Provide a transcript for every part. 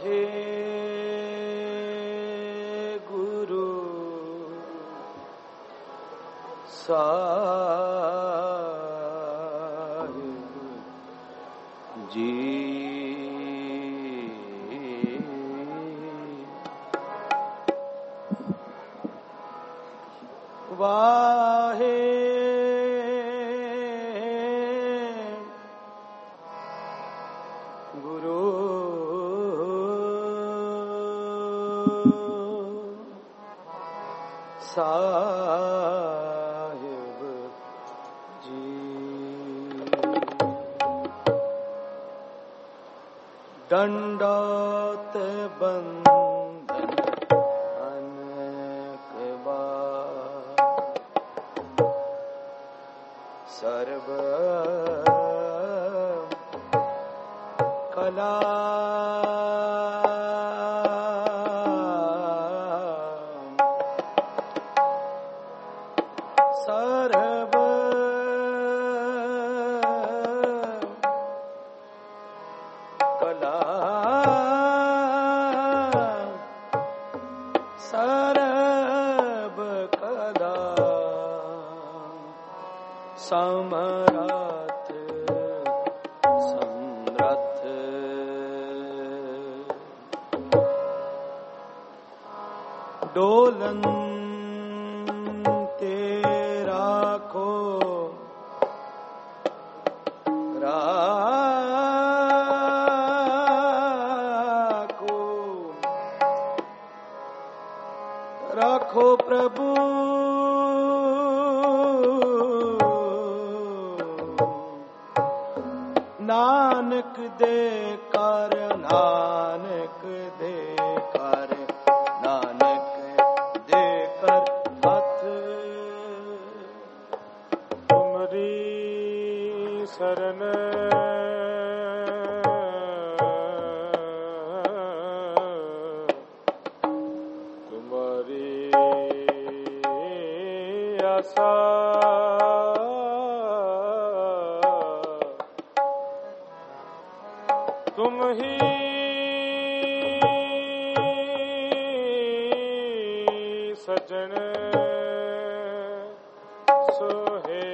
वाहे गुरु साहिब जी। वाहे गुरु साहिब जी। दंडौत बंदन अनेक बार, सर्व कला सर्व कला सर्व कला समरथ समरथ। डोलन तेरा को राखो राखो प्रभु नानक दे कर नानक दे कर नानक दे कर हथ। तुमरी शरण तुम्हारी आशा तुम ही सजन सोहे।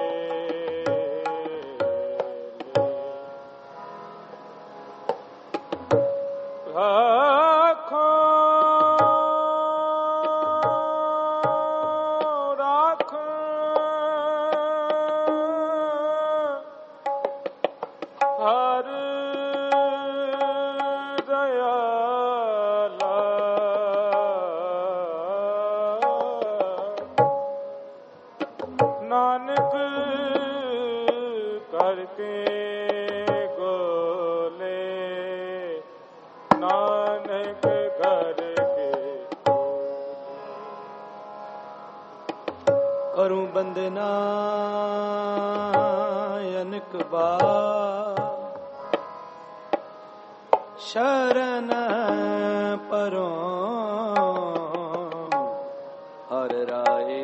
राखो राखो हर दयाला नानक करके गोले नानक करके करूं बंदना अनक बार, शरण परों हर राए।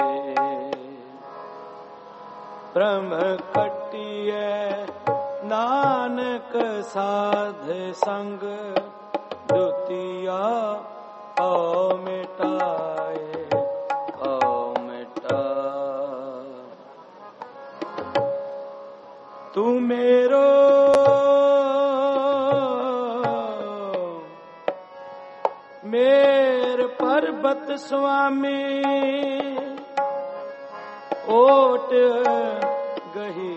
ब्रह्म कटिए नानक साध संग, दुतिया ओ मिटाए ओ मिटा। तू मेरो मेर पर्वत स्वामी, ओट गही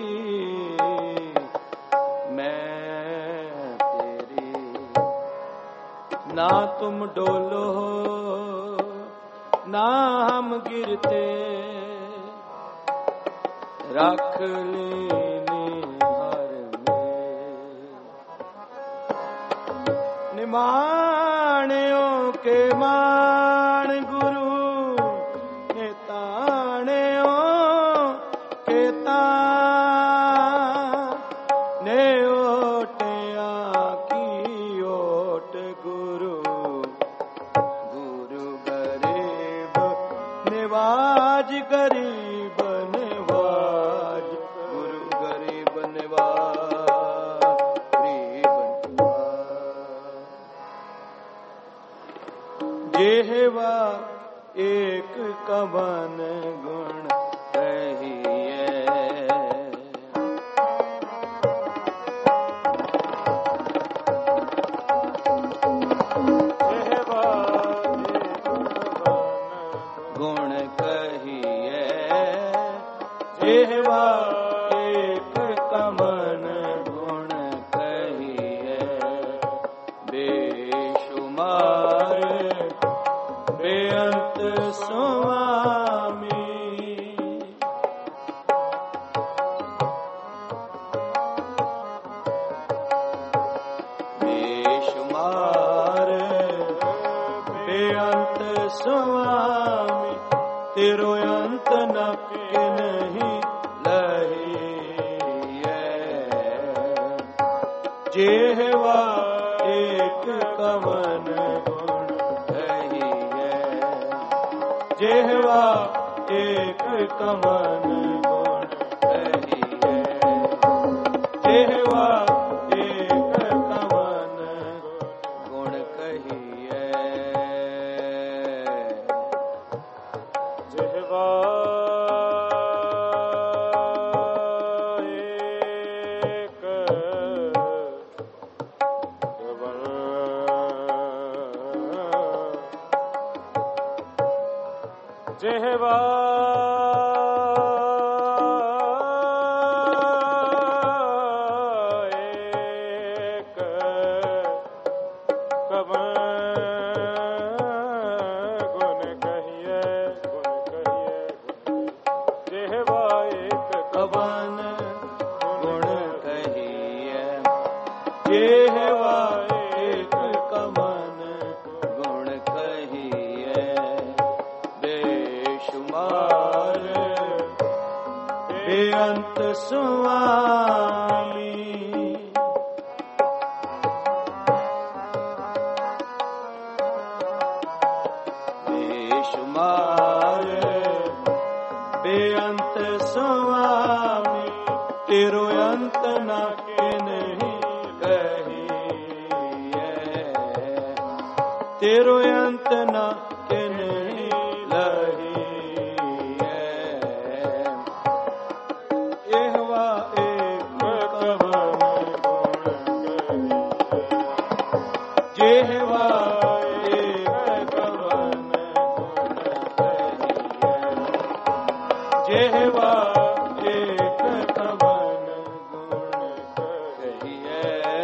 मैं तेरी। ना तुम डोलो ना हम गिरते, रख लेनी हर में। निमाणियों के मान गुरु, ताणियों के ताने ओटिया की ओट। गुरु गुरु गरीब निवाज गरीब निवाज, गुरु गरीब निवाज गरीब निवाज। जेहवा एक कवन गुण कहिए। जेहवा गुण कहिए, जेहवा एक कवन गुण कहिए। बेशुमार बेअंत स्वामी, बेशुमार बेअंत स्वामी। तेरो अंत न नहीं लहिए। जेहवा एक कवन गुण कहिए, जेहवा एक कवन गुण कहिए। जेहवा एक कवन गुण कहिए। जेहवा एक कवन, जेहवा एक कवन गुण कहिए, गुण कहिए। जेहवा एक कवन गुण कहिए। जेहवा एक कवन गुण कहिए। बेशुमार बेअंत स्वामी, बेशुमार बेअंत स्वामी। तेरो अंत न नहीं कहिए। तेरो अंत न नहीं लहिए। एहवा एक कवन गुण कहिए। जेहवा एक कवन गुण कहिए। जेहवा एक कवन गुण कहिए।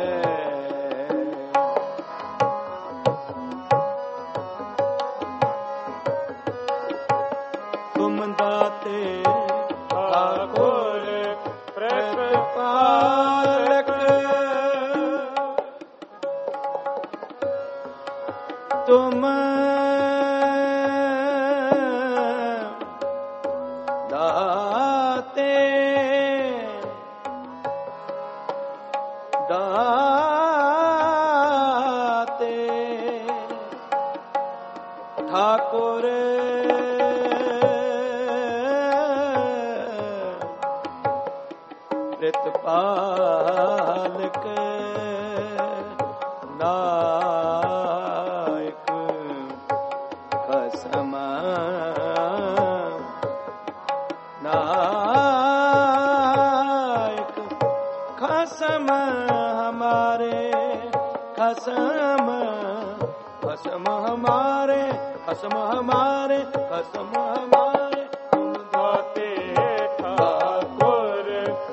तुम दाते ठाकुर प्रतिपालक, तुम दाते दाते ठाकुर प्रतिपालक नायक खसम नायक खसम हमारे खसम खसम हमारे खसम हमारे खसम हमारे। तुम दाते ठाकुर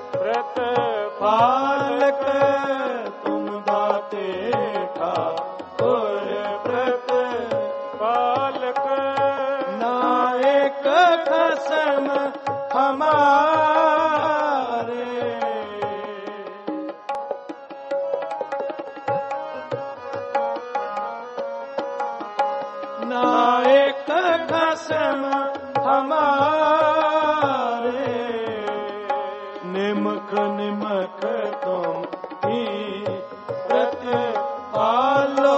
प्रतिपालक, तुम दाते ठाकुर प्रतिपालक नायक खसम हमारे। नायक खसम हमारे। निमक निमक तुम ही प्रतिपालो।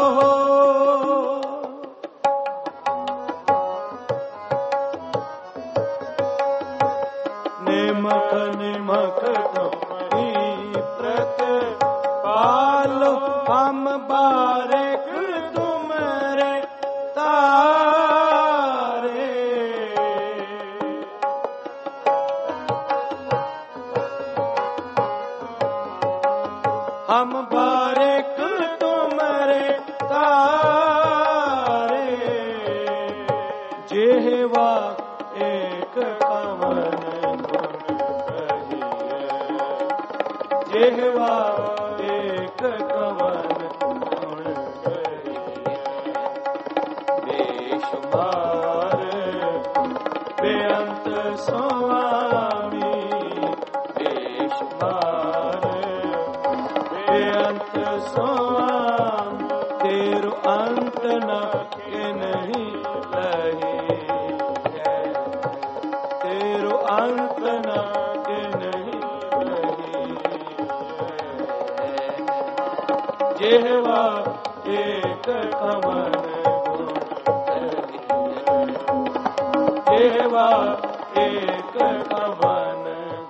निमक निमक तुम ही प्रतिपालो। हम बारिक तुमरे ता हमारे बेअंत स्वामी बेशुमार बेअंत स्वामी तेरो अंत न के नहीं लही तेरो अंत न के नहीं लही जेहवा एक कमन जेहवा एक कमन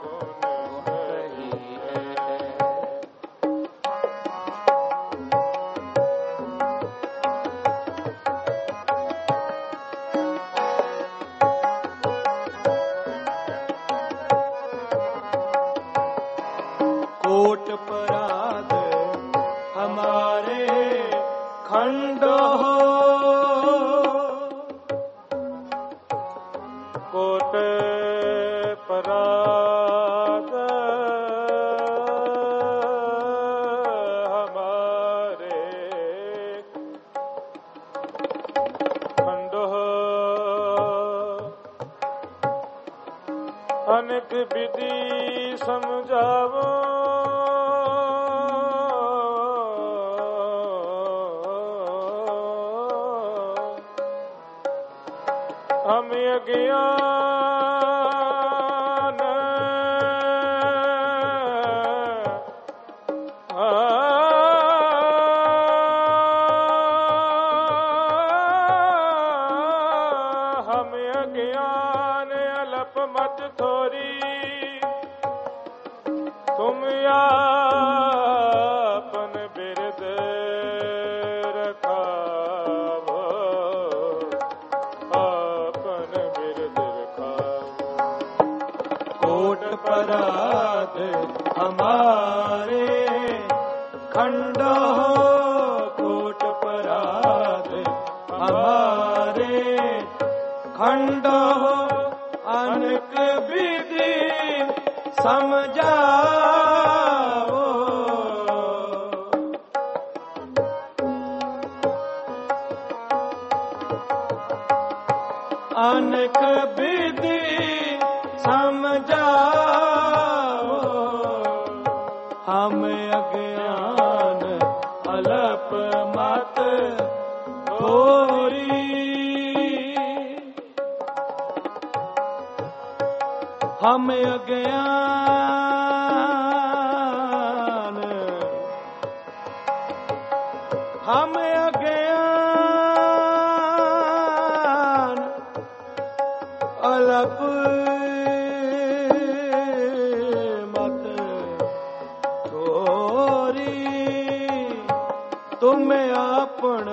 कोट पराध हमारे खंड हो कोट पराध हमारे खंड हो अनेक विधि समझावो हम अज्ञान हम अज्ञान अलप मत थोरी तुम आपन बिरद रखावो आपन बिरद रखावो कोट पराध हमारे खंड हो कोट पराध हमारे खंड हो अनेक विधि समझाओ अनेक विधि समझाओ हम अज्ञान अलप मत थोरी हम अज्ञान अलप मत छोरी तुम आपन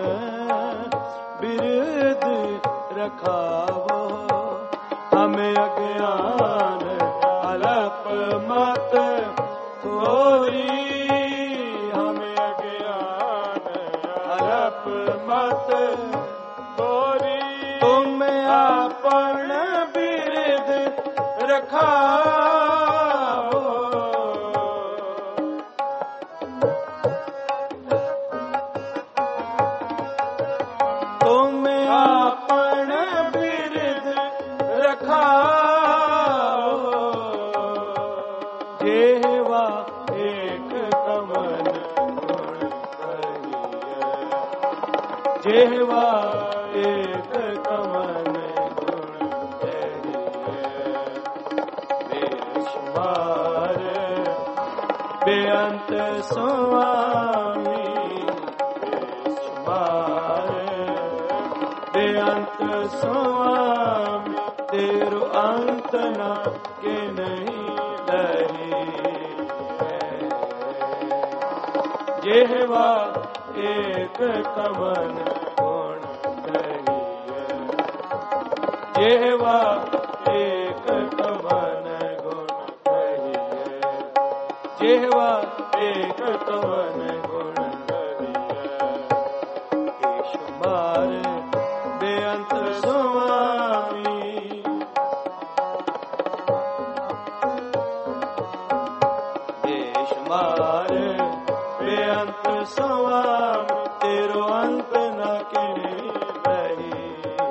बिरद रखावो हम अज्ञान अलप मत छोरी हम अज्ञान अलप मत छोरी तुम आपन बिरद रखावो तुम आपन बिरद रखाओ जेहवा एक कमन गुण कहिए जेहवा एक कमन गुण कहिए बेशुमार बेअंत स्वामी बेशुमार बेअंत स्वामी तेरो अंत न के नहीं लही जेहवा एक कमन गुण कहिए जेहवा एक कमन गुण कहिए जेहवा एक कमन गुण कहिए बेशुमार बेअंत स्वामी बेशुमार बेअंत स्वामी तेरो अंत न के नहीं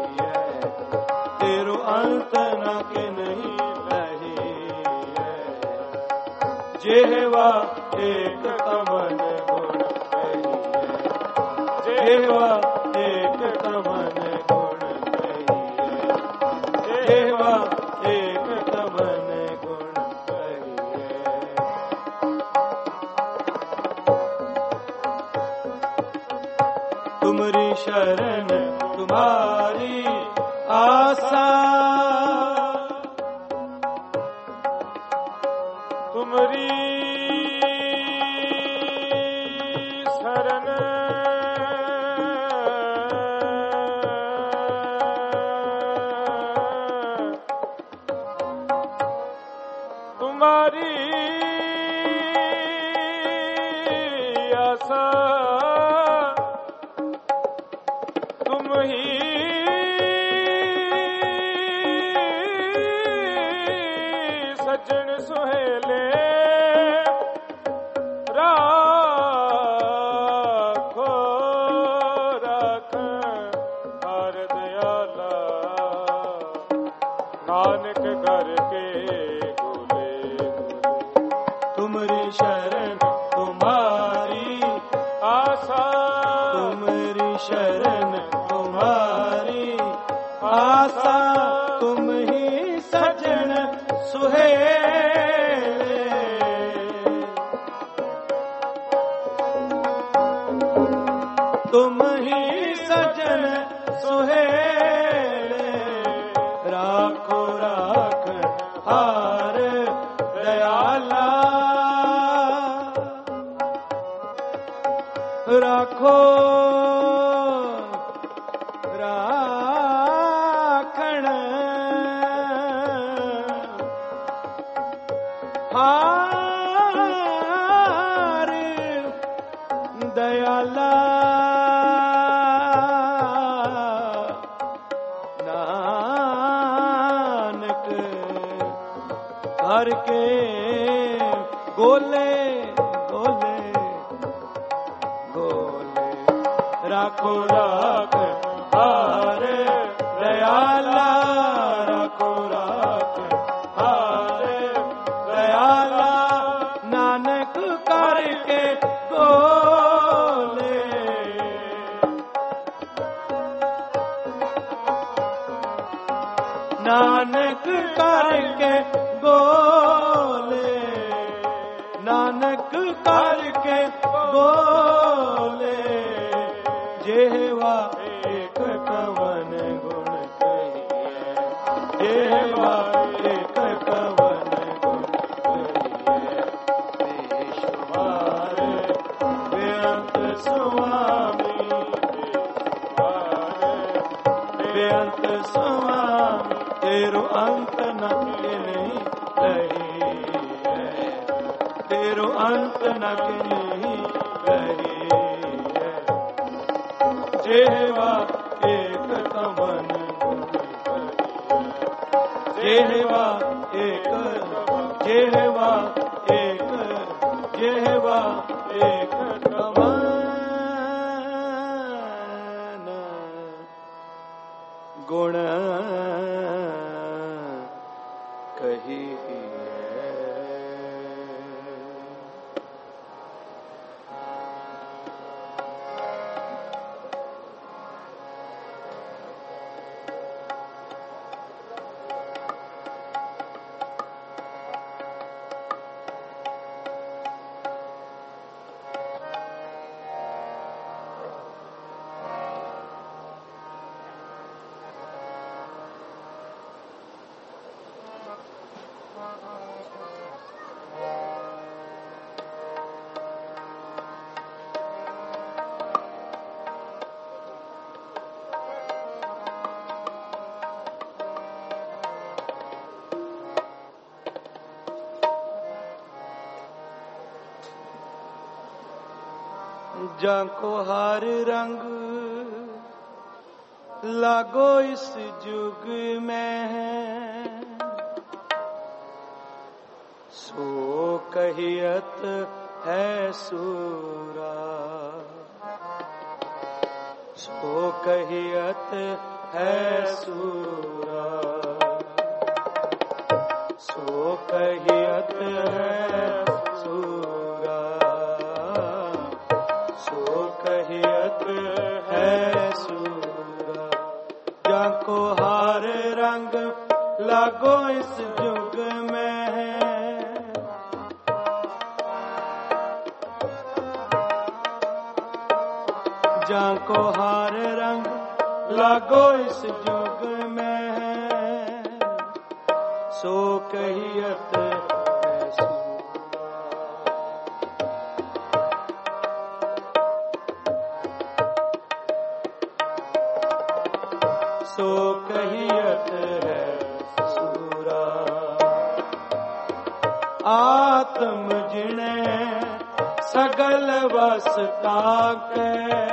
जेहवा एक कवन गुण कहिए, जेहवा एक कवन गुण कहिए, जेहवा एक कवन गुण कहिए। तुमरी शरण तुम्हारी आशा, तुमरी शरण तुम्हारी आशा, तुम ही सज्जन सुहेले राखो राख हर दयाला, नानक घर के गोले गोले। तुमरी शरण तुम्हारी आशा, तुमरी शरण तुम्हारी आशा, तुम ही सजन सुहेले, तुम ही सजन सुहेले, राखो राख हार दयाला, राखो राखण हार दयाला, नानक हर के गोले गोले गोले। राखो राख हार दयाला, राखो राख हार दयाला, नानक करके गोले, नानक करके गोले, नानक करके गोले, जेहवा एक कवन गुण कहिए, जेहवा एक कवन गुण कहिए। बेशुमार बेअंत स्वामी, बेअंत स्वामी, तेरो अंत न नहीं रही है, तेरो अंत न नहीं रही है। जेहवा एक कवन गुण कहिए, जेहवा एक, जेहवा एक, जेहवा एक कवन गुण कहिए। जाको हर रंग लागो इस जुग में है, सो कहियत है सूरा, सो कहियत है सूरा, सो कहियत है सूरा, सो कहियत है सूरा। जाको हार रंग लागो इस जुग में है, जाको हार रंग लागो इस जुग में है, सो कहियत है सूरा। सो कहियत है सूरा। आत्म जिणे सगल वस ताके,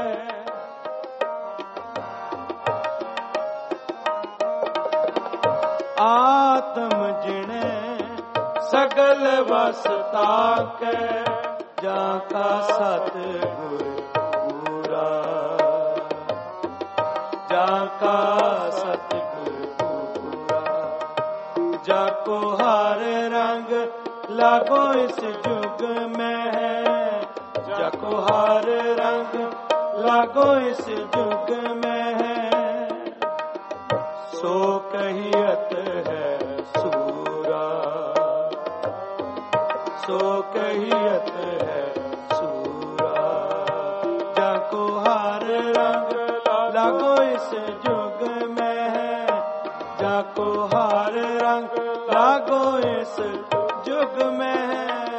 आत्म जिणे सगल वस ताके, जाका सतगुर पूरा, जाका सतगुर पूरा। जाको हर रंग लागो इस जुग में है, जाको हर रंग लागो इस जुग में है, सो कहियत है सूरा, सो कहियत है सूरा। जाको हर रंग लागो इस जुग में है, जाको हर रंग लागो इस जुग में है।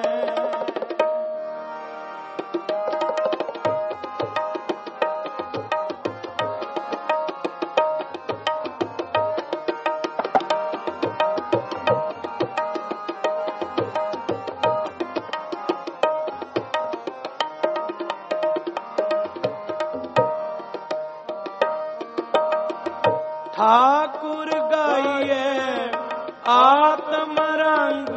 ठाकुर गाइए आत्म रंग,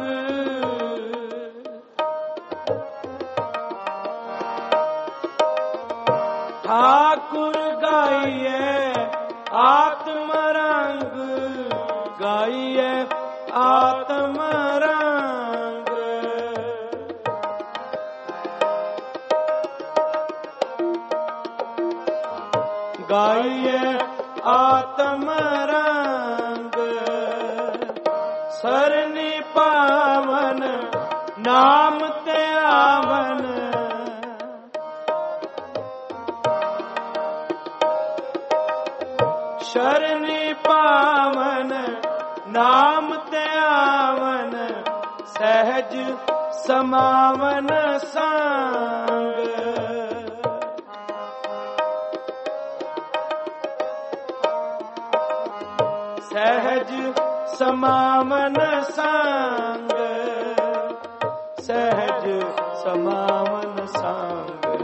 ठाकुर गाइए आत्म रंग, गाइए आत्म रंग। गाइए आत्म रंग, सरनी पावन नाम ते आवन, शरणी पावन नाम ते आवन, सहज समावन संग। सहज समावन संग, सहज समावन संग,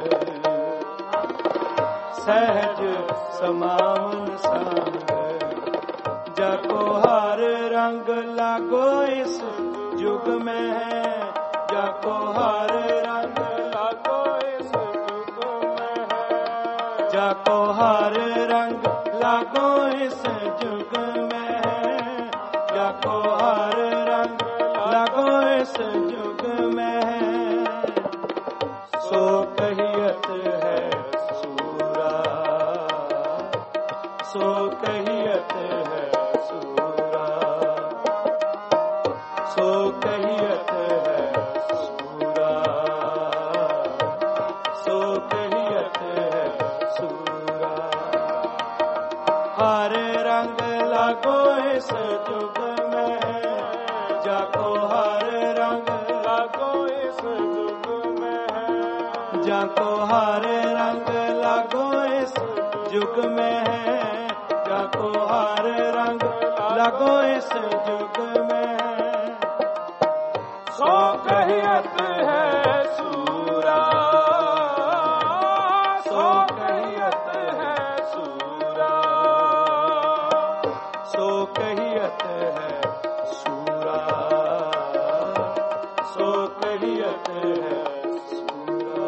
सहज समावन संग। जाको हर रंग लागो इस जुग में है, जाको हर रंग लागो इस जुग में है, जाको हर रंग लागो इस जुग में है, जाको हर रंग लागो इस जुग में है, सो कहियत है सूरा, सो कहियत है सूरा, सो कहियत है सूरा, सो कहियत है सूरा। हर रंग लागो इस जुग में है, जाको हर रंग लागो इस जुग में है, जाको हर रंग लागो इस जुग में है, जाको हर रंग लागो इस जुग में है, सो कहियत है सूरा, सो कहियत है सूरा, सो कहियत है सूरा, सो कहियत है सूरा।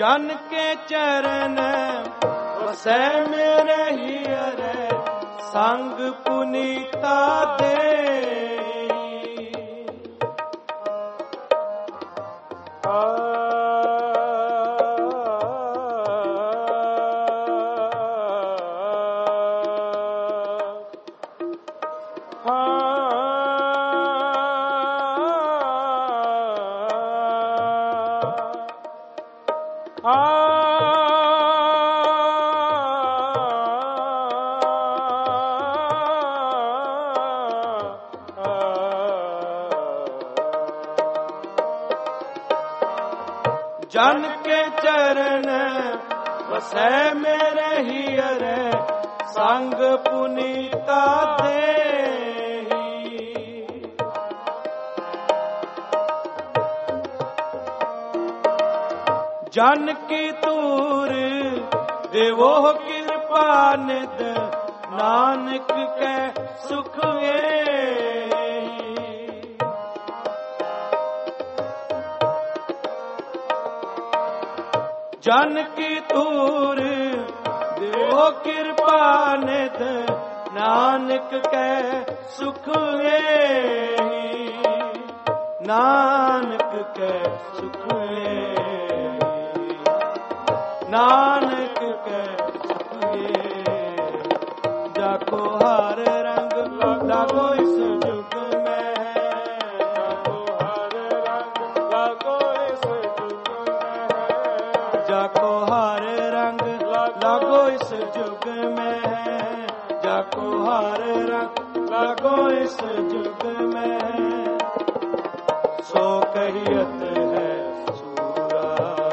जन के चरण वसै मेरे हियरे संग पुनीता दे जन के चरण वसै मेरे हियरे संग पुनीता देहि जन की तूर देवो कृपा निध नानक के सुख जन की तूर देवो कृपा निध नानक के सुख नानक के सुख नानक के सुख जाको हर रंग लागो इस युग में जाको हर रंग लागो इस युग में जाको हर रंग लागो इस युग में जाको हर रंग लागो इस युग में सो कहियत है सूरा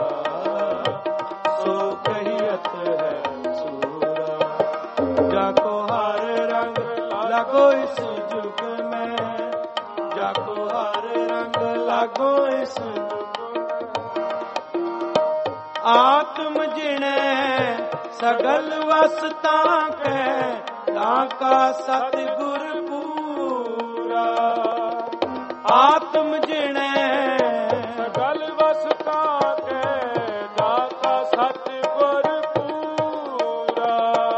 सो कहियत है सूरा जाको हर रंग लागो इस युग में जाको हर रंग लागो इस आत्म जिणे सगल वसता के ताका सतगुर पूरा आत्म जिणे सगल वसता के ताका सतगुर पूरा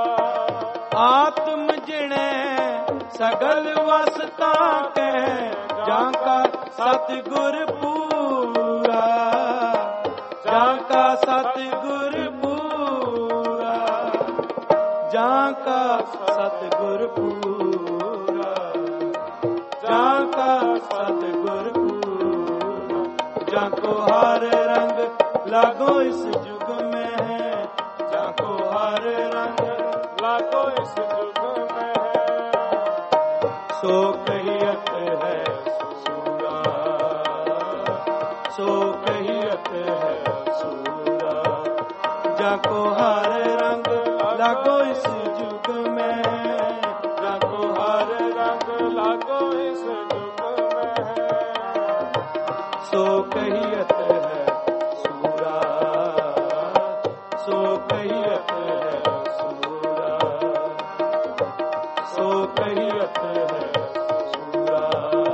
आत्म जिणे सगल वसता के जाका सतगुर पूरा जाका सतगुर पूरा जाका सतगुर पूरा जाका सतगुर पूरा जाको हर रंग लागो इस युग में है जाको हर रंग लागो इस युग में है सो कहियत है सूरा सो कहियत है जाको हर रंग लागो इस युग में जाको हर रंग लागो इस युग में सो कहियत है सूरा सो कहियत है सूरा सो कहियत है सूरा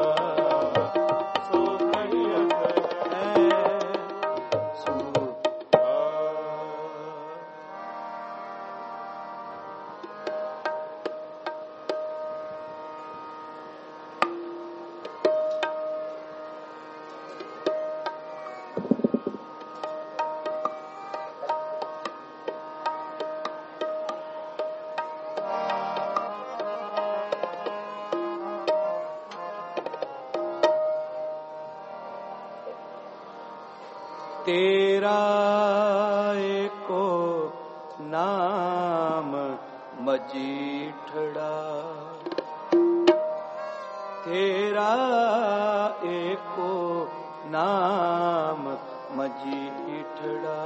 सो कहियत है सूरा तेरा एको नाम मजीठड़ा तेरा एको नाम मजीठड़ा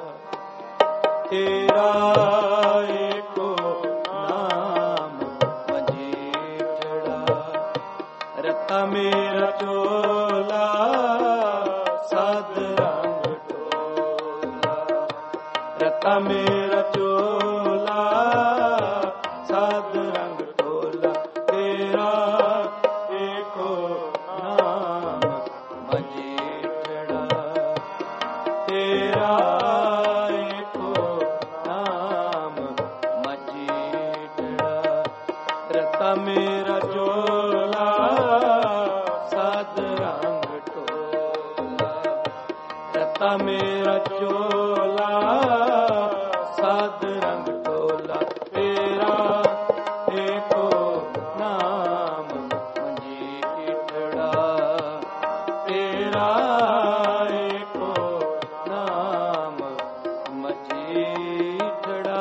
तेरा एको नाम मजीठड़ा रता मेरा चोला सद रता मेरा चोला साध रंग टोला तेरा एको नाम मजीठड़ा तेरा रता मेरा चोला साध रंग टोला, रता मेरा चोला साध रंग टोला, तेरा एको नाम मजीठड़ा, तेरा एको नाम मजीठड़ा।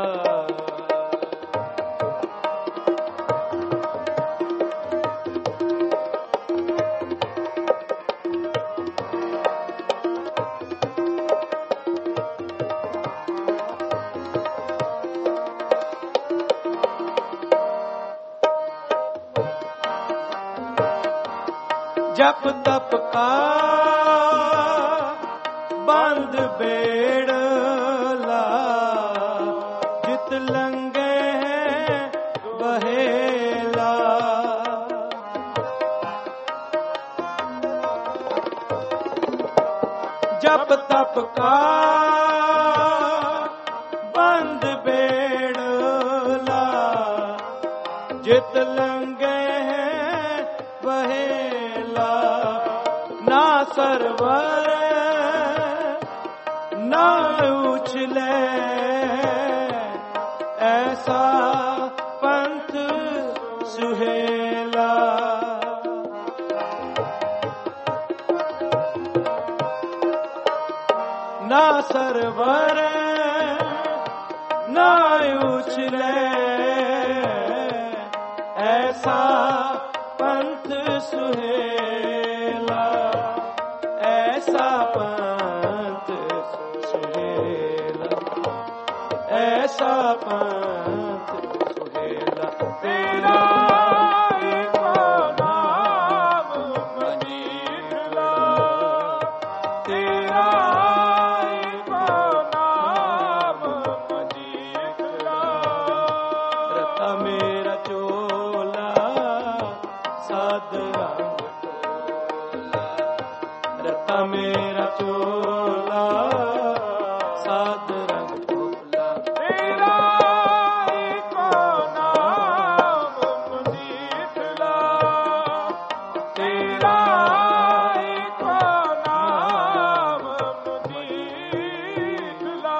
जप तप का बंद बेड़ला, जित लंगे हैं बहेला, जप तप का बंद बेड़ला, जित लंगे हैं बहेला, ना सरवर ना उछले ऐसा पंथ सुहेला, ना सरवर ना उछले ऐसा पंथ सुहेला, ऐसा पंथ सुहेला, ऐसा पंथ सुहेला, तेरा एको नाम मजीठड़ा, तेरा एको नाम मजीठड़ा, रता मेरा चोला साध रंग टोला, रता मेरा चोला साध रंग टोला, तेरा एको नाम मजीठड़ा, तेरा एको नाम मजीठड़ा।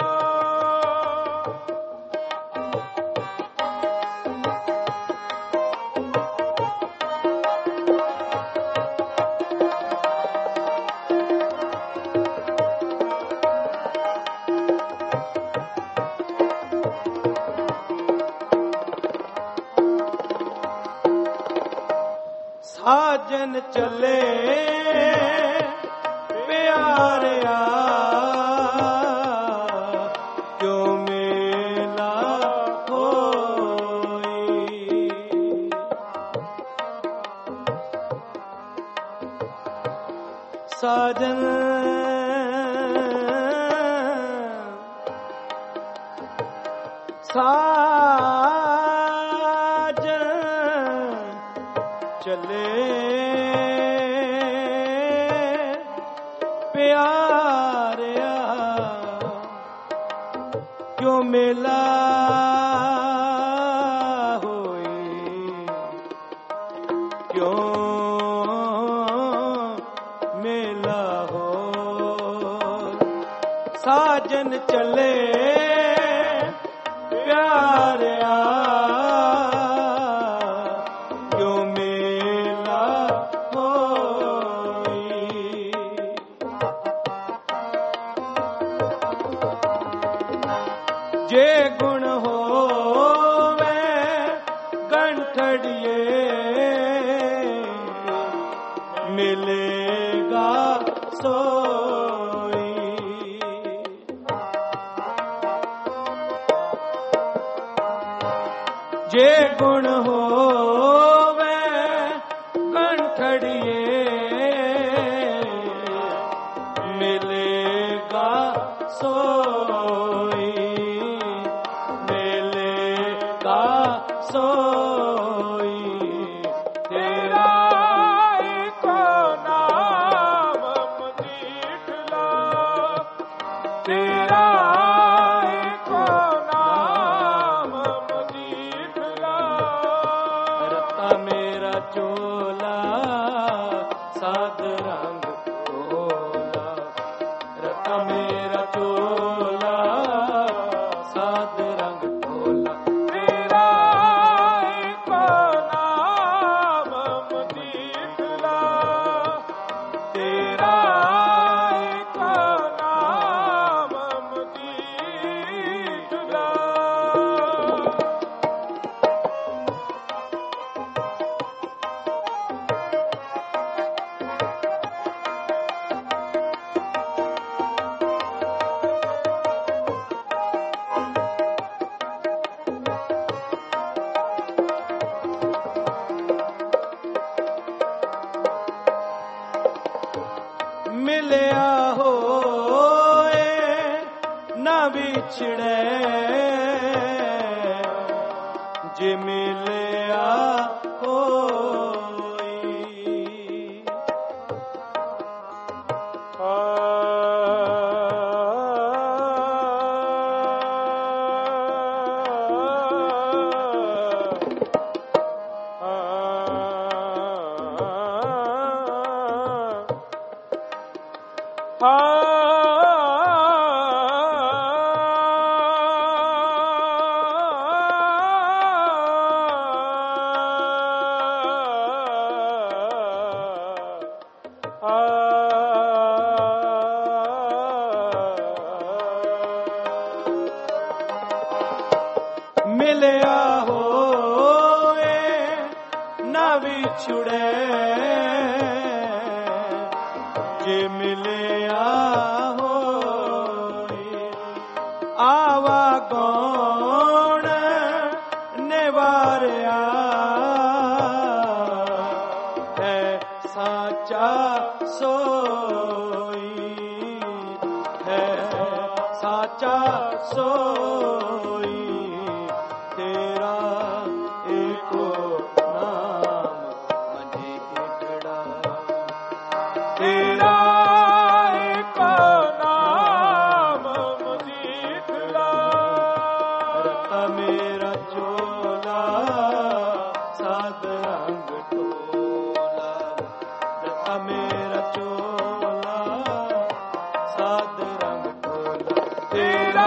साजन चले प्यारिया क्यों मेला होई, साजन साजन चले प्यारिया क्यों मेला होई, क्यों मेला हो, साजन चले प्यारिया क्यों मेला होई, जे गुण होवे गंठड़िए मिलेगा सोई, जे गुण होवे गंठड़िए मिलेगा सोई, मिलेगा सोई, तेरा एको नाम मजीठड़ा, तेरा एको नाम मजीठड़ा, ਚੋਲਾ ਸਾਧ ਰੰਗ ਢੋਲਾ, ਰਤਾ ਮੇਰਾ ਚੋਲਾ ਸਾਧ ਰੰਗ ਢੋਲਾ। ਤੇਰਾ ਇੱਕੋ ਨਾਮ ਮਦੀਠਲਾ, ਤੇਰਾ ਇੱਕੋ ਨਾਮ ਮਦੀਠਲਾ। ਮਿਲਿਆ ਹੋਏ ਨਾ ਵਿਛੜੇ, ਜੇ ਮਿਲਿਆ ਹੋਈ। ਮਿਲਿਆ ਹੋਏ ਨਾ ਵਿਛੜੇ, ਜੇ ਮਿਲਿਆ ਹੋਈ। ਆਵਾ ਕੌਣ ਨਿਵਾਰਿਆ ਹੈ ਸਾਚਾ ਸੋਈ, ਹੈ ਸਾਚਾ ਸੋਈ। ਤੇਰਾ ਏਕੋ ਨਾਮ ਮਦੀਠੜਾ, ਤੇਰਾ ਏਕੋ ਨਾਮ ਮਦੀਠੜਾ। ਰਤਾ ਮੇਰਾ ਚੋਲਾ ਸਾਧ ਰੰਗ ਢੋਲਾ, ਰਤਾ ਮੇਰਾ ਚੋਲਾ ਸਾਧ ਰੰਗ ਢੋਲਾ। ਤੇਰਾ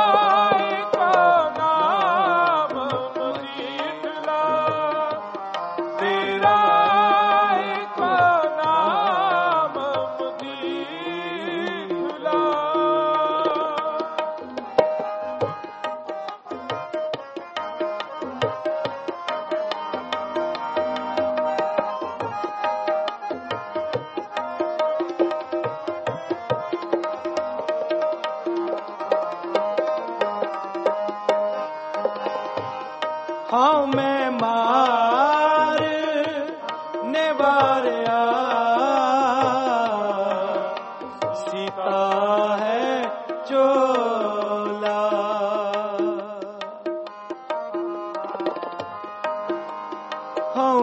ਹਾਂ ਮੈਂ ਮਾਰ ਨਿਵਾਰਿਆ, ਸੀਤਾ ਹੈ ਚੋਲਾ। ਹਾਂ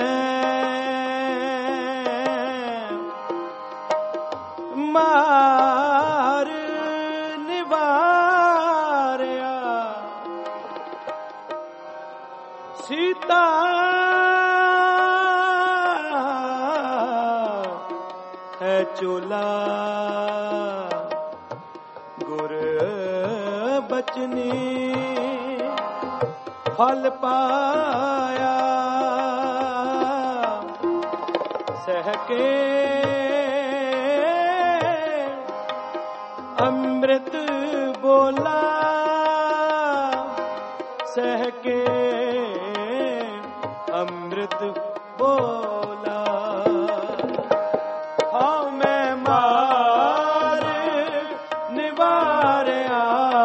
ਮੈਂ ਮਾਰ ਨਿਵਾਰਿਆ, ਸੀਤਾ ਹੈ ਚੋਲਾ। ਗੁਰ ਬਚਨੀ ਫਲ ਪਾਇਆ, ਸਹਿ ਕੇ ਅੰਮ੍ਰਿਤ ਬੋਲਾ, ਸਹਿ ਕੇ ਅੰਮ੍ਰਿਤ ਬੋਲਾ। ਹਾਂ ਮੈਂ ਮਾਰ ਨਿਵਾਰਿਆ,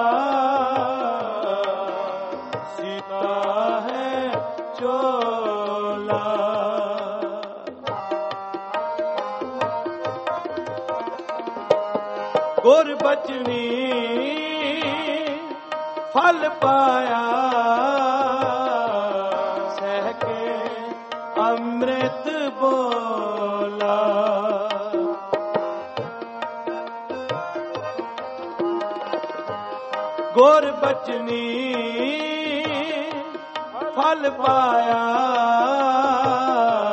ਸੀਤਾ ਹੈ ਚੋਲਾ। ਗੁਰ ਬਚਨੀ ਫਲ ਪਾਇਆ, ਸਹਿ ਕੇ ਅੰਮ੍ਰਿਤ ਬੋਲਾ। ਗੁਰ ਬਚਨੀ ਫਲ ਪਾਇਆ,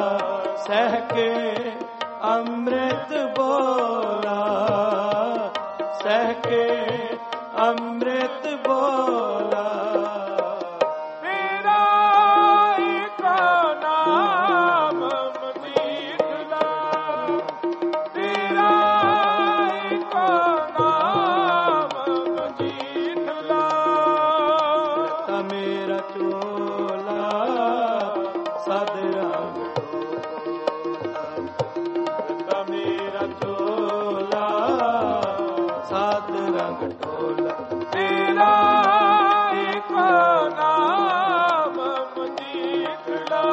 ਸਹਿ ਕੇ ਅੰਮ੍ਰਿਤ ਬੋਲਾ, ਸਹਿ ਕੇ ਅੰਮ੍ਰਿਤ ਬੋਲਾ। ਤੇਰਾ ਏਕ ਨਾਮ ਮਜੀਠਲਾ, ਤੇਰਾ ਏਕ ਨਾਮ ਮਜੀਠਲਾ। ਤਾ ਮੇਰਾ ਚੋਲਾ ਸਦ ਰੰਗ ਤਾ ਮੇਰਾ ਚੋਲਾ ਸਦ ਰੰਗ ਢੋਲਾ। ਤੇਰਾ ਏਕ ਨਾਮ ਮਜੀਠਲਾ,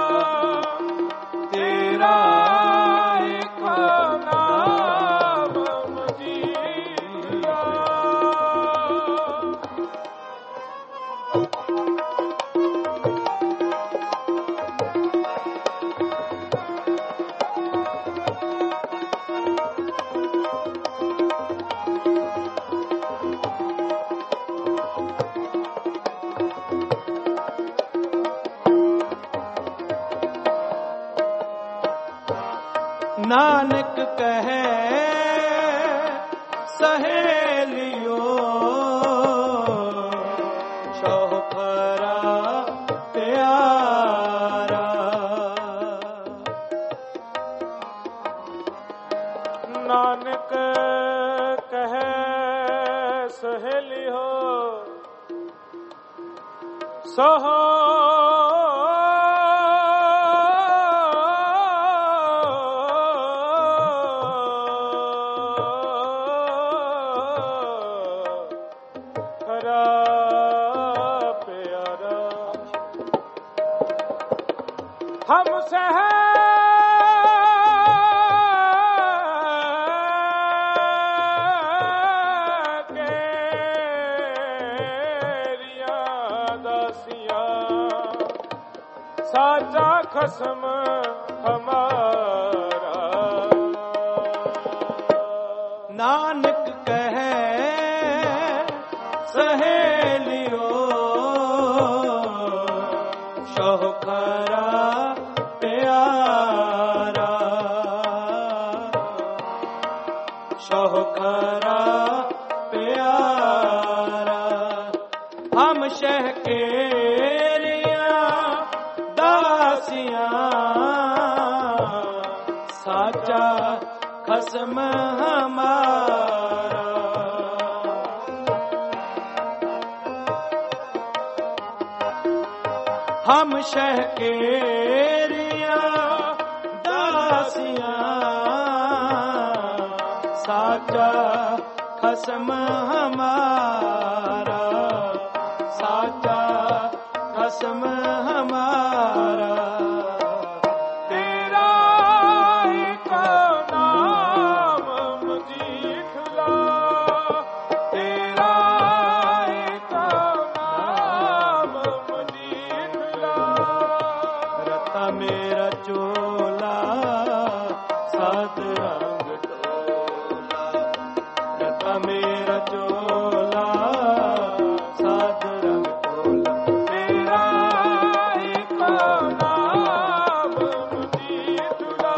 ਤੇਰਾ ਏਕ ਨਾਮ ਮਜੀਠਲਾ। ਨਾਨਕ ਕਹੈ ਸਹੇਲਿਓ ਸ਼ੌਹਰਾ ਪਿਆਰਾ। ਨਾਨਕ ਕਹੈ ਸਹੇਲਿਓ ਸਹ ਹਮ ਸਹਿ ਕੇਰੀਆਂ ਦਾਸੀਆਂ, ਸਾਚਾ ਖਸਮ ਹਮਾਰਾ। ਨਾਨਕ ਕਹੈ ਸਹੇਲਿਓ ਸ਼ੌਹਰਾ ਪਿਆਰਾ, ਸ਼ੌਹਰਾ ਪਿਆਰਾ। ਹਮ ਸ਼ਹਿ ਕੇਰੀਆਂ ਦਾਸੀਆਂ, ਸਾਚਾ ਖਸਮ ਹਮਾਰਾ। ਹਮ ਸ਼ਹਿ ਕੇਰੀਆਂ ਦਾਸੀਆਂ, ਸਾਚਾ ਖਸਮ ਹਮਾਰਾ, ਸਾਚਾ ਖਸਮ ਹਮਾਰਾ। ਤੇਰਾ ਏਕ ਨਾਮ ਮਜੀਠਲਾ, ਤੇਰਾ ਏਕ ਨਾਮ ਮਜੀਠਲਾ। ਰਤਾ ਮੇਰਾ ਚੋਲਾ ਸਦ ਰੰਗ ਢੋਲਾ, ਰਤਾ ਮੇਰਾ ਚੋਲਾ ਸਦ ਰੰਗ ਢੋਲਾ। ਤੇਰਾ ਏਕ ਨਾਮ ਮਜੀਠਲਾ,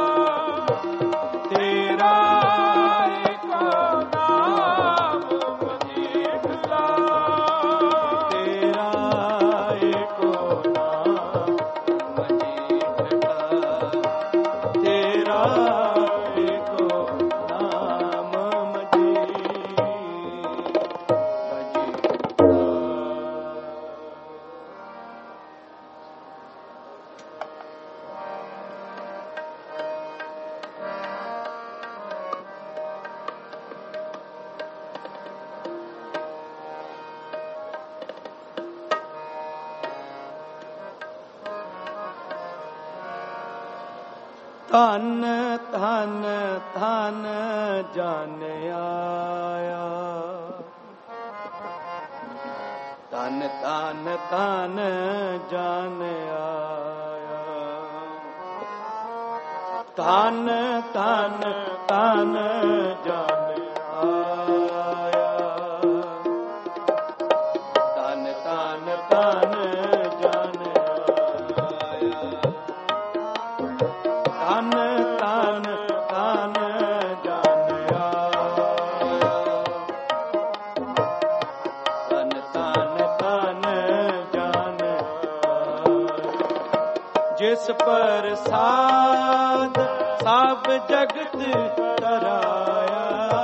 ਤੇਰਾ ਏਕ ਨਾਮ ਮਜੀਠਲਾ, ਤੇਰਾ ਏਕ ਨਾਮ ਮਜੀਠਲਾ, ਤੇਰਾ ਏਕ ਨਾਮ ਮਜੀਠਲਾ। ਧਨ ਧਨ ਧਨ ਜਨ ਆਇਆ, ਧਨ ਧਨ ਧਨ ਜਨ ਆਇਆ, ਧਨ ਧਨ ਧਨ ਜਨ ਆਇਆ, ਧਨ ਧਨ ਧਨ ਜਨ ਆਇਆ, ਧਨ जिस प्रसाद सब जगत तराया,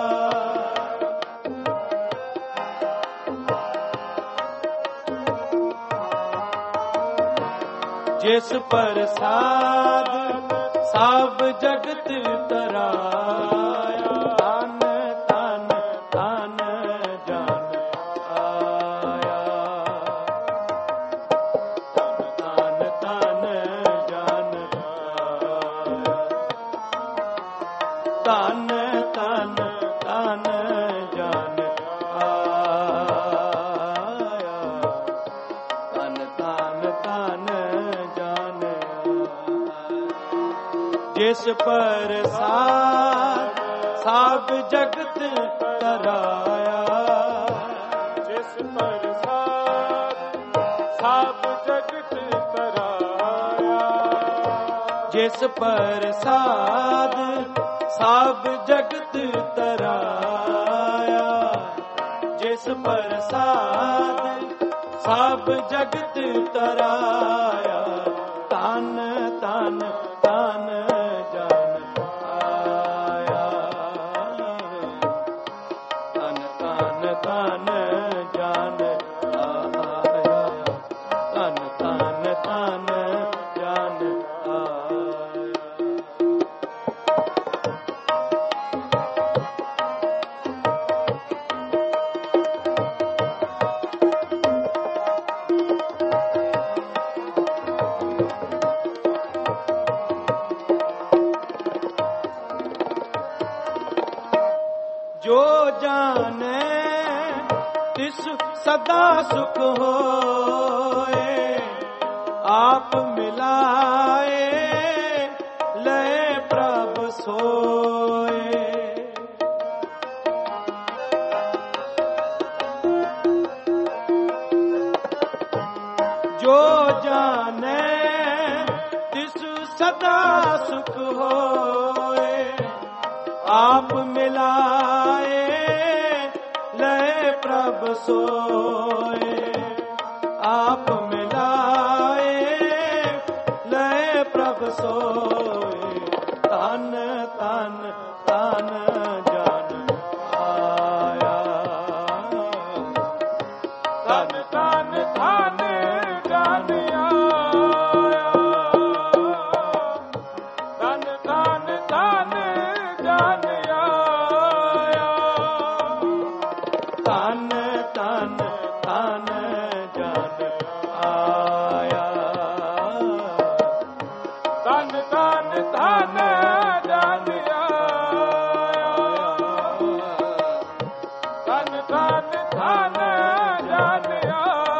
जिस प्रसाद सब जगत तराया, तन तन तन जान आया, तन तन जान आया, तन तन तन जान आया, तन तन तन जान आया। जिस प्रसाद सब जगत तराया, जिस प्रसाद सब जगत तराया, जिस प्रसाद सब जगत तराया, जिस प्रसाद सब जगत तराया, तन तन तन जान आया, तन तन तन जान आया, तन तन तन जान आया। जो जाने तिस सदा सुख होए, आप मिलाए लय प्रभ सोए। जो जाने तिस सदा सुख होए, आप मिलाए लय प्रभ सोए, आप मिलाए लय प्रभ सोए, तन तन तन जान आया, तन तन तन जान आया, तन तन तन जान आया, तन तन तन जान आया, तन तन तन जान आया, तन तन तन जान आया।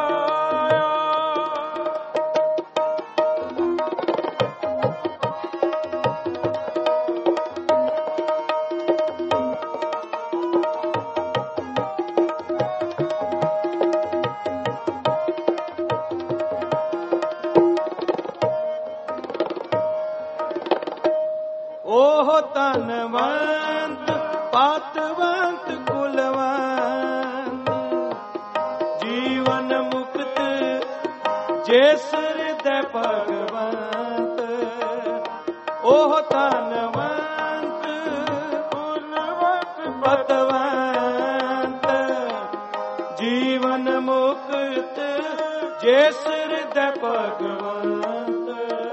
ओह तनवंत पातवंत कुलवंत, जीवन मुक्त जिस हृदय भगवंत। ओह तनवंत कुलवंत पतवंत, जीवन मुक्त जिस हृदय भगवंत।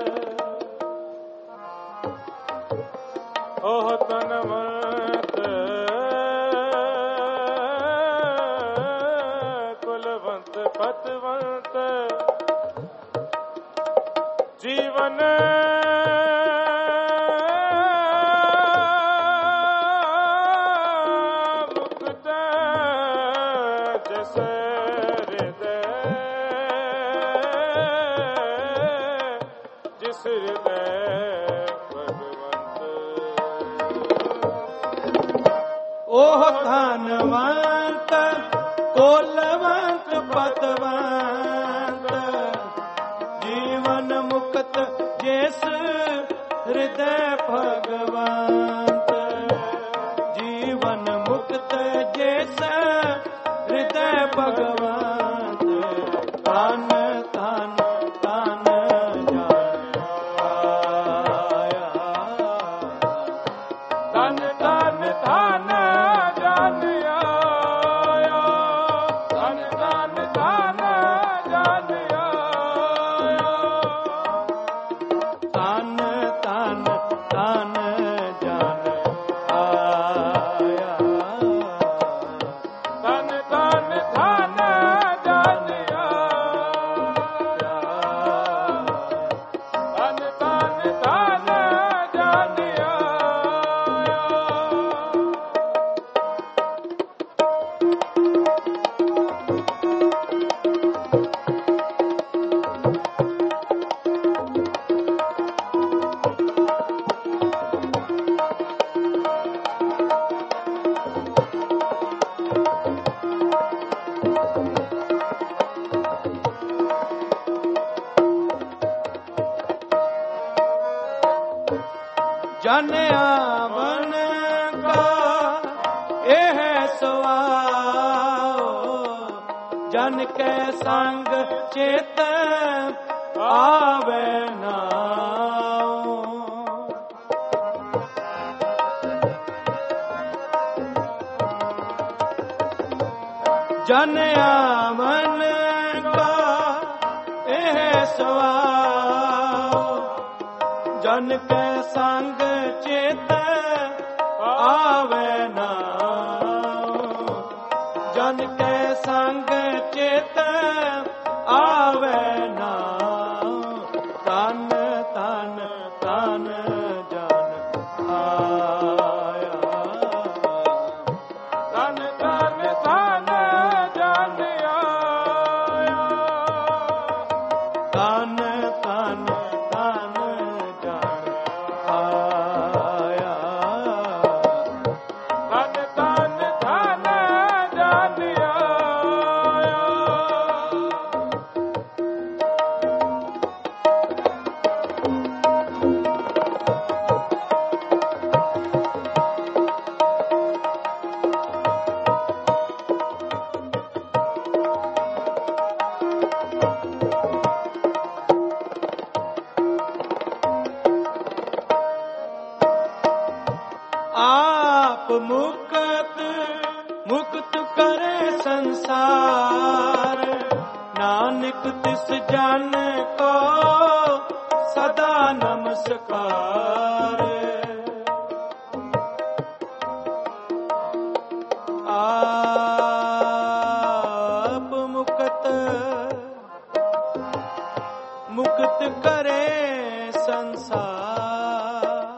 ओह तनवंत कुलवंत पतवंत, जीवन मुक्त जिस हृदय, जिस हृदय ओह धनवंत कोलवंत पतवंत, जीवन मुक्त जिस हृदय भगवंत। जीवन मुक्त जिस हृदय भगवंत, तन तन तन जान जन आवन का यह सवाओ, जन के संग चित आवे नाओ। जन आवन का यह सवाओ, जन के संग चित आवे नाओ। जन के संग चित आवे नाओ। तन तन तन जन आया, तन तन तन जन आया। तन तन तन जन आया। तन तन तन जन आया। आप मुक्त मुक्त करे संसार, नानक तिस जन को सदा नमस्कार। आप मुक्त मुक्त करे संसार,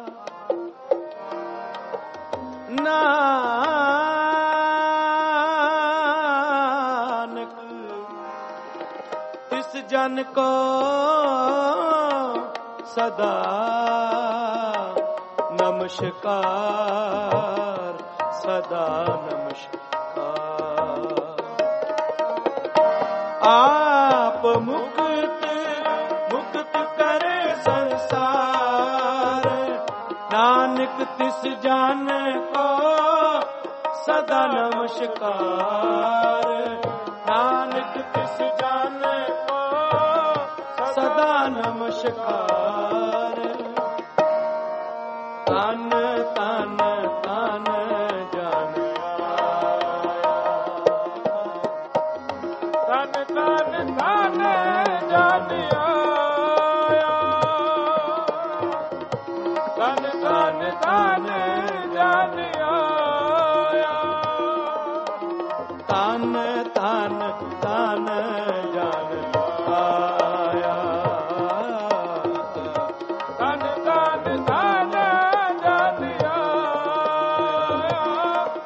नानक तिस जन को सदा नमस्कार, सदा नमस्कार। आप मुक्त मुक्त करे संसार, नानक तिस जन को सदा नमस्कार। नानक तिस जन को सदा नमस्कार। तन तन तन जन तन तन तन जन आया। तन तन तन जन आया। तन तन तन जन आया। तन तन तन जन आया।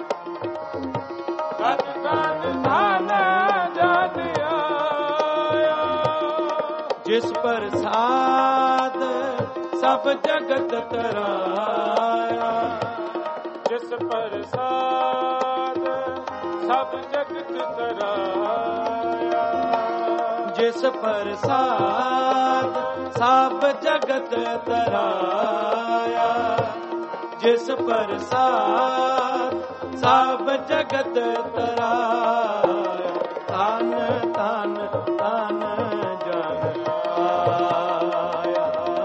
तन तन तन जन आया। जिस प्रसाद सब जगत तराया, जिस प्रसाद सब जगत तराया। जिस प्रसाद सब जगत तराया। जिस प्रसाद सब जगत तराया। तन तन तन जन आया।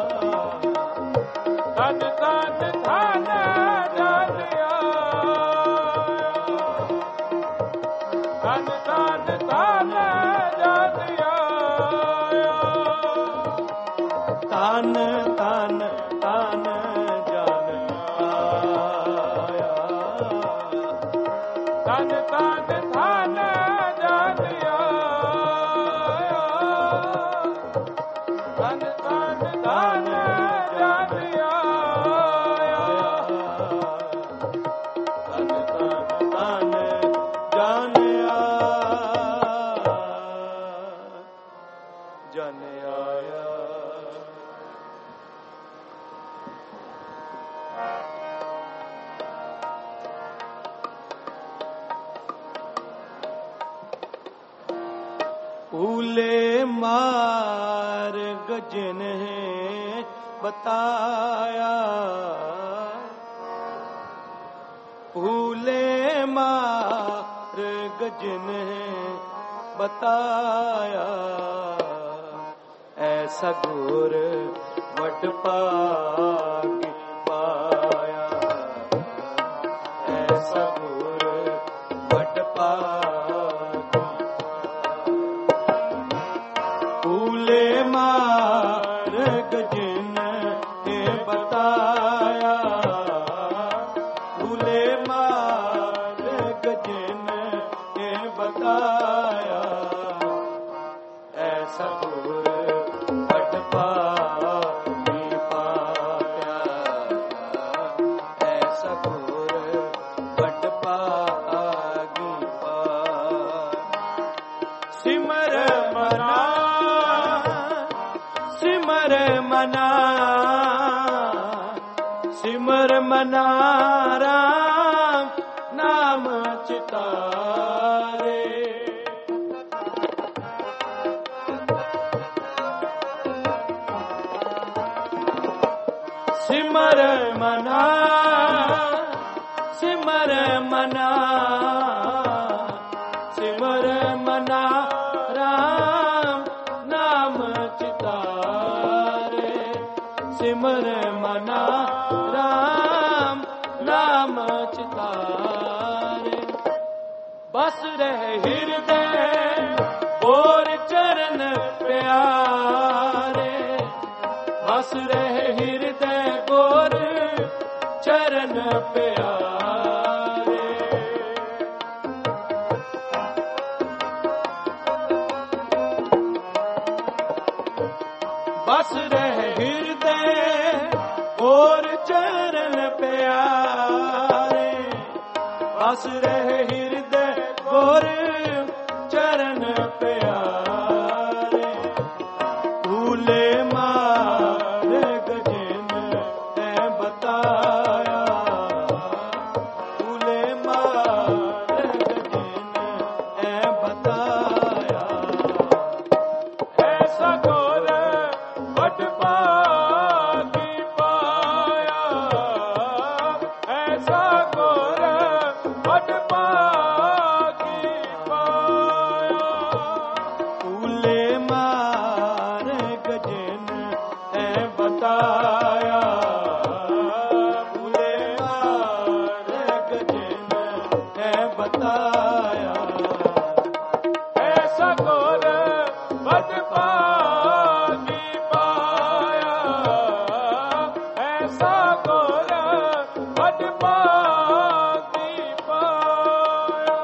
तन तन तन जन आया। तन तन तन जन आया। तन तन तन जन आया। तन तन तन जन आया। तन तन तन जन आया। तन तन तन जन जन आया। ऊले मार्ग जिन्हें बताया, भूले मार्ग जिन्हें बताया, ऐसा गुर वड पागी पाया, ऐसा गुर वड पागी, भूले मार्ग जिन्हें बताया, भूले मार्ग जिन्हें बताया, ऐसा गुर वड पागी पाया, ऐसा गुर वड पागी पाया। सिमर मना, सिमर मना, सिमर मना राम नाम चितारे, सिमर मना, सिमर मना, सिमर मना राम नाम चितारे, सिमर मना राम नाम चितारे, बस रहे हृदय और चरण प्यारे, बस रहे हृदय गोर चरण प्यारे, बस रहे हृदय और चरण प्यारे, बस रहे हृदय गोर चरण प्यारे, भूले मार्ग जिन्हें बताया, भूले मार्ग जिन्हें बताया, ऐसा गुर वड पागी पाया, ऐसा गुर वड पागी पाया, भूले मार्ग जिन्हें बताया, भूले मार्ग जिन्हें बताया, ऐसा गुर वड पागी पाया, ऐसा गुर वड पागी पाया।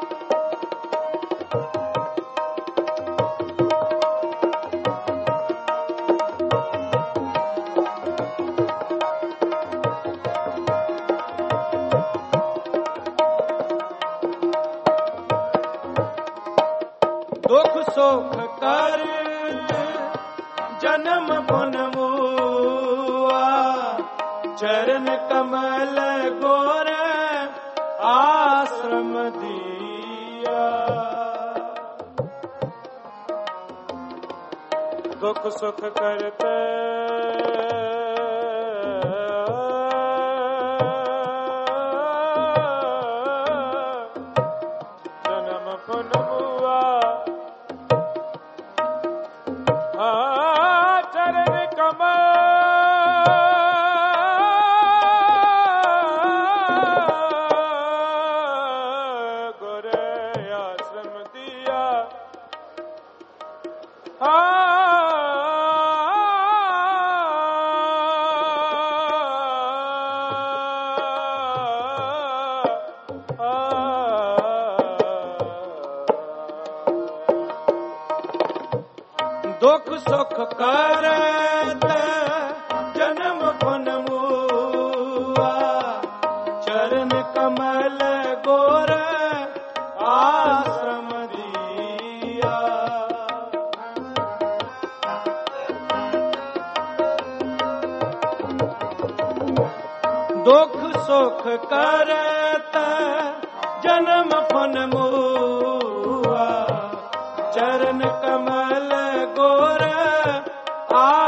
दुख सुख कर जन्म पुन मुआ, चरण कमल गोर आश्रम दिया, दुख सुख करते जन्म पुन मुआ, चरण कमल गोर आश्रम दिया, दुख सुख करत जन्म पुन मुआ, चरण कमल गोर आश्रम दिया, दुख सुख करत जन्म पुन मुआ, चरण कमल गोर आ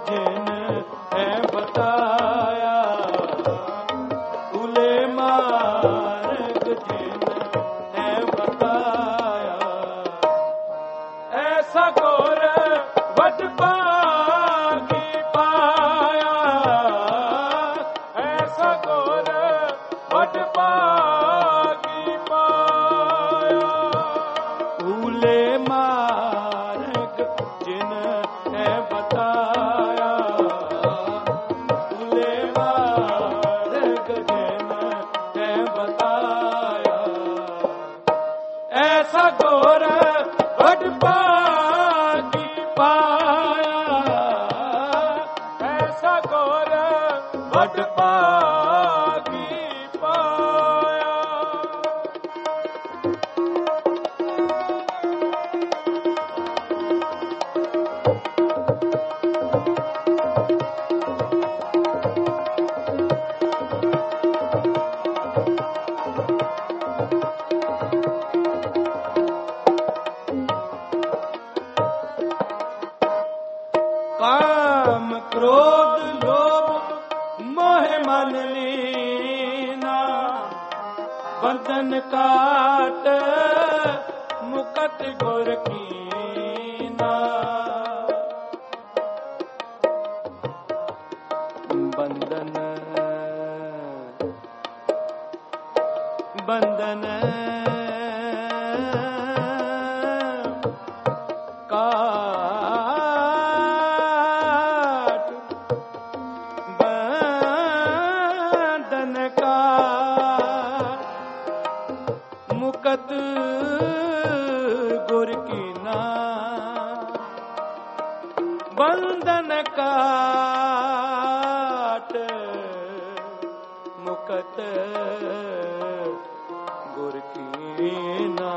जिन है बताया, भूले मार्ग जिन है बताया, ऐसा घोर वड पागी पाया, ऐसा घोर वड पागी पाया, भूले मार्ग जिन है बताया, भूले मार्ग जिन है बताया, ऐसा घोर वड पागी पाया, ऐसा घोर वड पागी पाया। काम क्रोध लोभ मोह मन लीना, बंधन काट मुकत गुर कीना, बंधन बंधन मुकत गुर कीना, बंधन काट मुकत गुर कीना,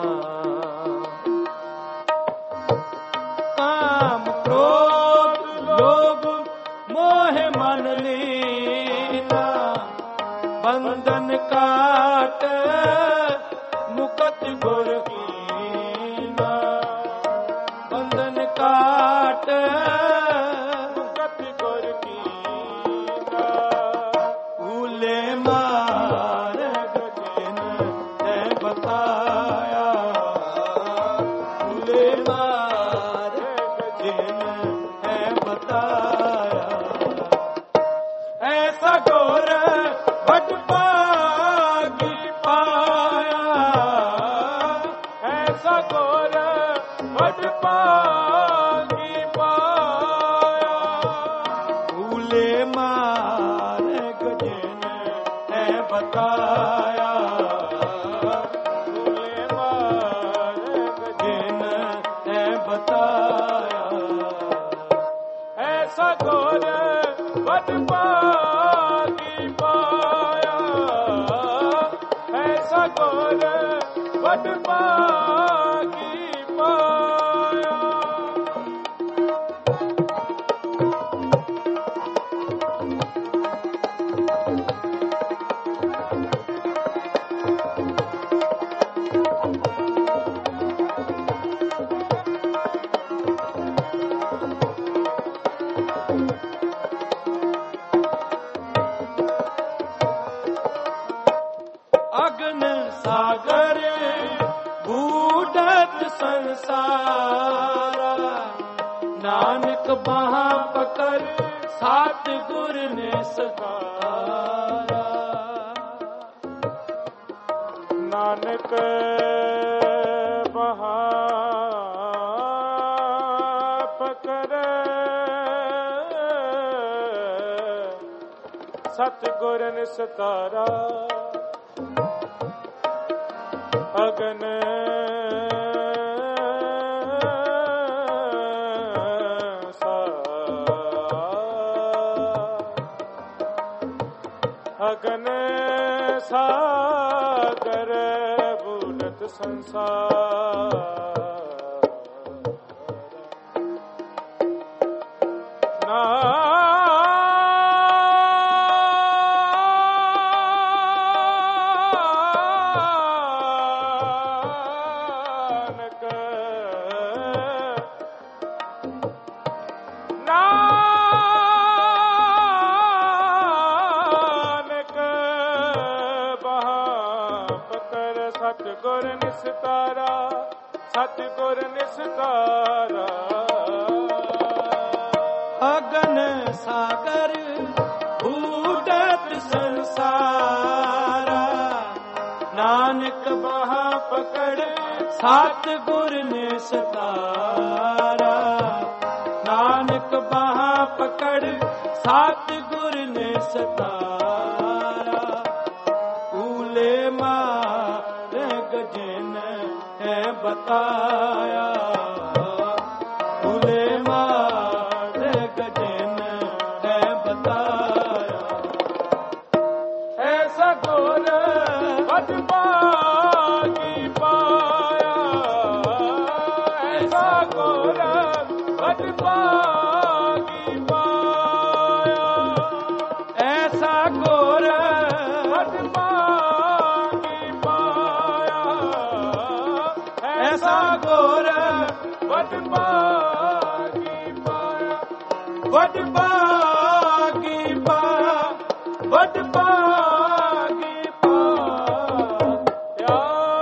काम क्रोध लोभ मोह मन लीना, बंधन काट मुकत गुर कीना, बंधन काट मुकत गुर कीना, भूले मार्ग जिन है बताया, भूले मार्ग जिन है बताया, ऐसा घोर वड पागी पाया, ऐसा घोर वड पागी पाया, भूले मार्ग जिन है बताया, भूले मार्ग जिन है बताया, ऐसा घोर वड पागी पाया, ऐसा घोर वड पागी पाया। अग्न सागर बूढ़त संसारा, नानक बाहा पकड़ सात गुर ने सकारा, नानक बहा पकड़ सतगुर निस्तारा, अगन अगन सागर बूढ़त संसार, नानक ਸਤਿਗੁਰ ਨਿਸਤਾਰਾ, ਸਤਿਗੁਰ ਨਿਸਤਾਰਾ। ਅਗਨ ਸਾਗਰ ਊਟਤ ਸੰਸਾਰਾ, ਨਾਨਕ ਬਾਹਾਂ ਪਕੜ ਸਤਿਗੁਰ ਨਿਸਤਾਰਾ। ਨਾਨਕ ਬਾਹਾਂ ਪਕੜ ਸਤਿਗੁਰ ਨਿਸਤਾਰਾ। ਕੂਲੇ ਮਾਰਗ ਜਿਨ ਹੈ ਬਤਾਇਆ, ਕੂਲੇ ਮਾਰਗ ਜਿਨ ਹੈ ਬਤਾਇਆ। ਐਸਾ ਗੁਰ ਬਦ ਭਾਗੀ ਪਾਇਆ, ਐਸਾ ਗੁਰ ਬਦ ਭਾਗੀ ਪਾਇਆ। ਐਸਾ ਗੁਰ ਬਦ ਭਾਗੀ ਪਾਇਆ, ਐਸਾ ਗੁਰ ਬਦ ਭਾਗੀ ਪਾਇਆ। ਵੱਡ ਭਾਗੀ ਪਾ, ਵੱਡ ਭਾਗੀ ਪਾਇਆ।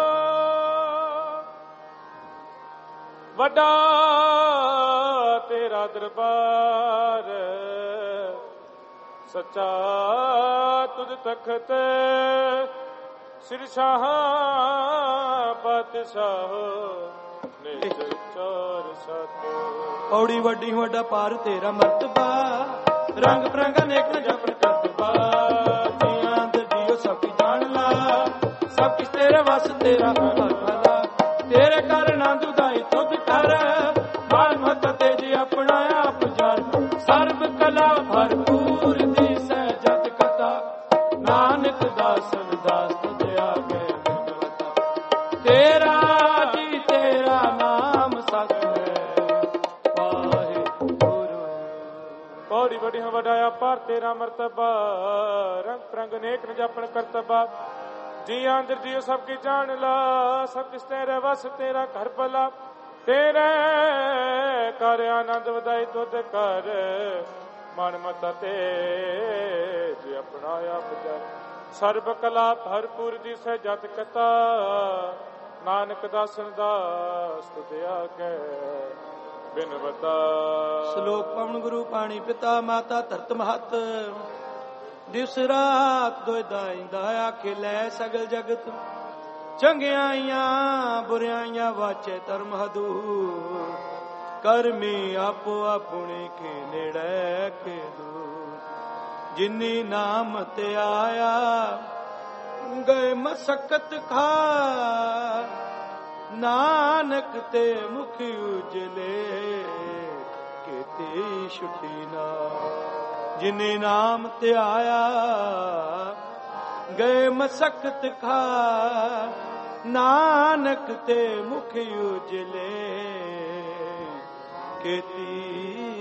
ਵੱਡਾ ਤੇਰਾ ਦਰਬਾਰ, ਸੱਚਾ ਤੁਧ ਤਖਤ, ਸਿਰਸ਼ਾਹ ਪਾਤਸ਼ਾਹ ਨਿਸ਼ਚਰ ਸਤ। ਪੌੜੀ ਵੱਡੀ ਵੱਡਾ ਪਾਰ ਤੇਰਾ ਮਰਤਬਾ, ਰੰਗ ਬਰੰਗ ਅਨੇਕ ਨ ਜਪਨ ਕਰਤਬਾ। ਜੀਆਂ ਅੰਦਰ ਜੀਓ ਸਭ ਕੀ ਜਾਣ ਲਾ, ਸਭ ਕਿਸ ਤੇਰੇ ਵਸ ਤੇਰਾ ਘਰ ਭਲਾ। ਤੇਰੇ ਕਰ ਆਨੰਦ ਉਦਾਈ ਤੁਧ ਕਰ, ਮਾਨ ਮਤ ਤੇਜ ਆਪਣਾ ਆਪ ਜਾਣ। ਸਰਬ ਕਲਾ ਭਰਪੂਰ ਦੀ ਸਹਿਜਤ ਕਥਾ, ਨਾਨਕ ਦਾਸਨ ਦਾਸ ਤੁਧ ਆਗੇ ਬਿਨਵਤਾ। ਤੇਰਾ ਜੀ ਤੇਰਾ ਨਾਮ ਸਤ ਹੈ ਵਾਹਿਗੁਰੂ। ਪੌੜੀ ਵੱਡੀ ਵਡਾਇਆ ਪਾਰ ਤੇਰਾ ਮਰਤਬਾ, ਰੰਗ ਪ੍ਰੰਗ ਅਨੇਕ ਨ ਜਪਨ ਕਰਤਬਾ। ਜੀ ਅੰਦਰ ਜੀਓ ਸਭ ਕੀ ਜਾਣ ਲਾ, ਸਭ ਕਿਸ ਤੇਰੇ ਵਸ ਤੇਰਾ ਘਰ ਭਲਾ। ਤੇਰੇ ਕਰ ਆਨੰਦ ਵਧਾਈ ਤੁਧ ਕਰ, ਮਨ ਮਤ ਤੇਜ ਆਪਣਾ ਆਪ ਜਰ। ਸਰਬ ਕਲਾ ਭਰਪੂਰ ਦੀ ਸਹਿਜਤ ਕਥਾ, ਨਾਨਕ ਦਾਸਨ ਦਾਸ ਤੁਧ ਆਗੇ ਬਿਨਵਤਾ। ਸ਼ਲੋਕ ਪਵਨ ਗੁਰੂ ਪਾਣੀ ਪਿਤਾ ਮਾਤਾ ਧਰਤ ਮਹਤ। ਦਿਵਸ ਰਾਤ ਦੋਇ ਦਾਇਂਦਾ ਆਖੇ ਲੈ ਸਗਲ ਜਗਤ। ਚੰਗਿਆਈਆਂ ਬੁਰਿਆਈਆਂ ਵਾਚੇ ਧਰਮ ਹਦੂਰ। ਕਰਮੀ ਆਪੋ ਆਪਣੇ ਕੇ ਨੇੜੇ ਕੇ ਦੂਰ। ਜਿਨੀ ਨਾਮ ਤੇ ਆਇਆ ਗਏ ਮਸਕਤ ਖਾ। ਨਾਨਕ ਤੇ ਮੁਖ ਉਜਲੇ ਕੀਤੀ ਛੁਟੀ ਨਾ। ਜਿਨੇ ਨਾਮ ਤੇ ਆਇਆ ਗਏ ਮਸਕਤ ਖਾ। ਨਾਨਕ ਤੇ ਮੁਖ ਉਜਲੇ ਕੀਤੀ